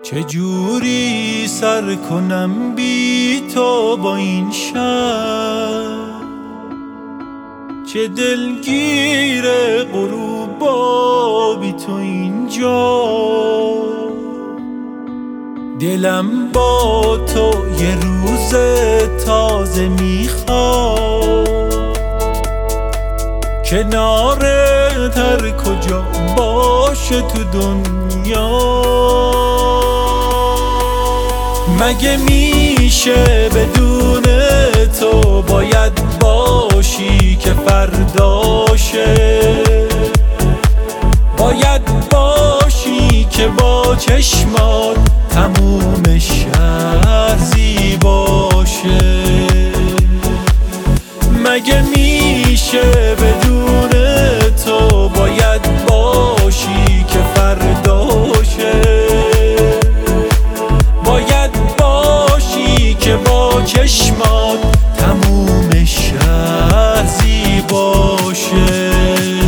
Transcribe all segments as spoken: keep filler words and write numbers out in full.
چجوری سر کنم بی تو با این شب، چه دلگیر غروبا بی تو اینجا. دلم با تو یه روز تازه میخواد، کنارت هر کجا باشه تو دنیا. مگه میشه بدون تو باید باشی که فرداشه، باید باشی که با چشمات تموم شهر زیباشه. مگه میشه بدون تو باید باشی که فرداشه، باید باشی که با چشمات تموم شهر زیباشه.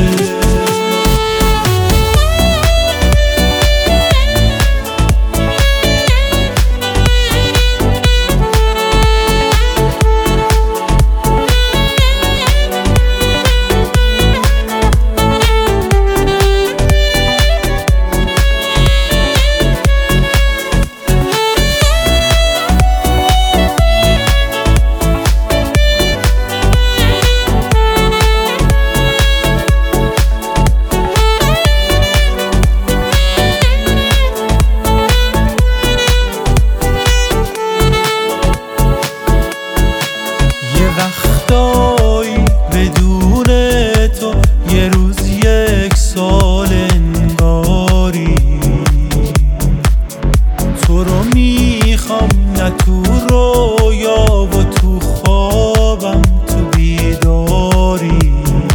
وقتایی بدون تو یه روز یک سال انگاری، تو رو میخوام نه تو رویا و تو خوابم تو بیداری.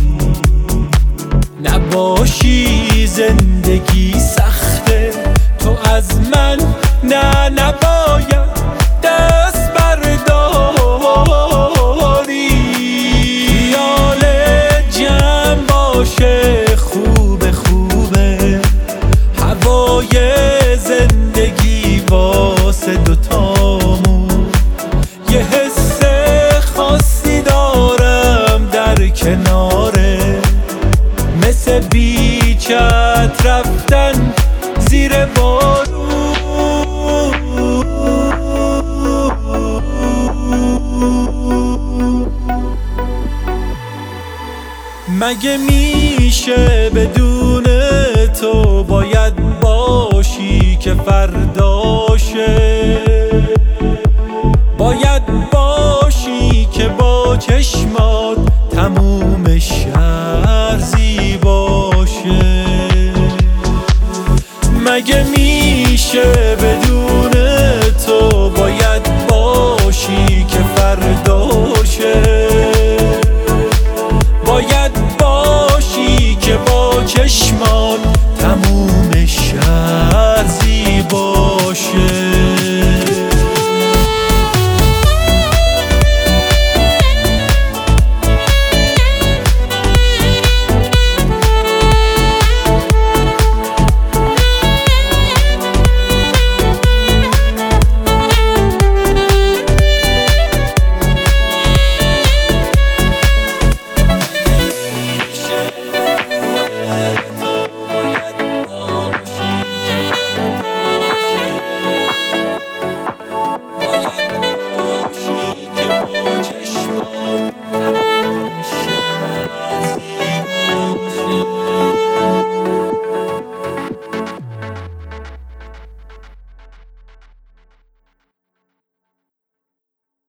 نباشی زندگی سخته، تو از من نه نباید دست برداری. خوبه خوبه هوای زندگی واسه دوتامون، یه حس خاصی دارم در کناره، مثل بیچت رفتن زیر بارون. مگه میشه بدون تو باید باشی که فرداشه، باید باشی که با چشمات تموم شهر زیباشه. مگه میشه بدون